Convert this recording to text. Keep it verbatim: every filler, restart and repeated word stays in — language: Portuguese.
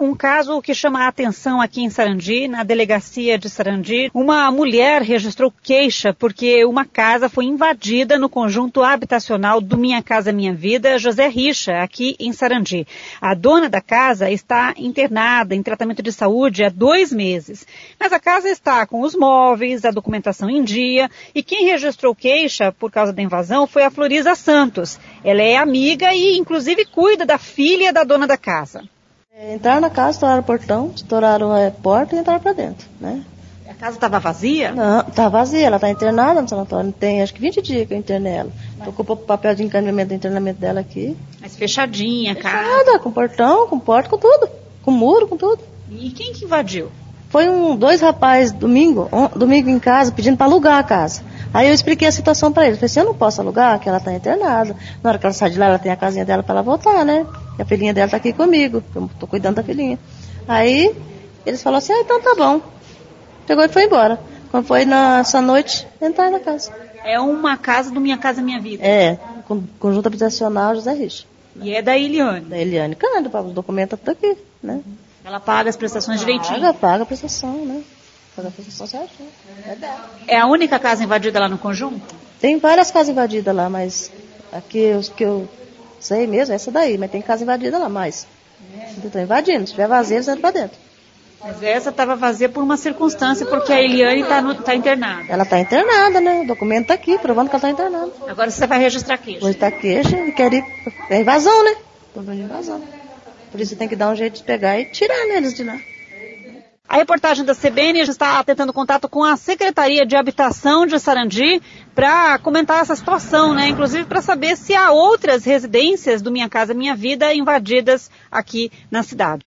um caso que chama a atenção aqui em Sarandi, na delegacia de Sarandi. Uma mulher registrou queixa porque uma casa foi invadida no conjunto habitacional do Minha Casa Minha Vida, José Richa, aqui em Sarandi. A dona da casa está internada em tratamento de saúde há dois meses. Mas a casa está com os móveis, a documentação em dia, e quem registrou queixa por causa da invasão foi a Florisa Santos. Ela é amiga e, inclusive, cuida da filha da dona da casa. Entraram na casa, estouraram o portão, estouraram a porta e entraram para dentro, né? A casa estava vazia? Não, está vazia, ela está internada no sanatório. Tem acho que vinte dias que eu internei ela. Estou com o papel de encaminhamento do internamento dela aqui. Mas fechadinha, cara. Fechada, com portão, com porta, com tudo. Com muro, com tudo. E quem que invadiu? Foi um, dois rapazes domingo, um, domingo em casa, pedindo para alugar a casa. Aí eu expliquei a situação para eles. Falei assim, eu não posso alugar, que ela está internada. Na hora que ela sai de lá, ela tem a casinha dela para ela voltar, né? E a filhinha dela está aqui comigo. Eu estou cuidando da filhinha. Aí eles falaram assim, ah, então tá bom. Pegou e foi embora. Quando foi nessa noite, entraram na casa. É uma casa do Minha Casa Minha Vida? É, com, conjunto habitacional José Richa. E é da Eliane? Da Eliane Cândido, o documento tá aqui, né? Ela paga as prestações paga, direitinho? Paga, paga a prestação, né? Paga a prestação certinho. É dela. É a única casa invadida lá no conjunto? Tem várias casas invadidas lá, mas aqui os que eu sei mesmo é essa daí, mas tem casa invadida lá, mais. Estão invadindo, se tiver vazio, eles entram pra dentro. Mas essa estava vazia por uma circunstância, porque a Eliane está tá internada. Ela está internada, né? O documento está aqui, provando que ela está internada. Agora você vai registrar queixa? Vou registrar queixa e quer ir... É invasão, né? Problema de invasão. Por isso tem que dar um jeito de pegar e tirar eles de lá. A reportagem da C B N está tentando contato com a Secretaria de Habitação de Sarandi para comentar essa situação, né? Inclusive para saber se há outras residências do Minha Casa Minha Vida invadidas aqui na cidade.